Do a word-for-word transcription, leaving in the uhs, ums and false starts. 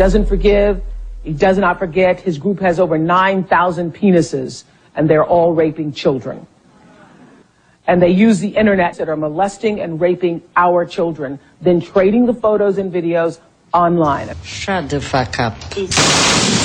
doesn't forgive. He does not forget. His group has over nine thousand penises, and they're all raping children. And they use the internet that are molesting and raping our children, then trading the photos and videos online. Shut the fuck up.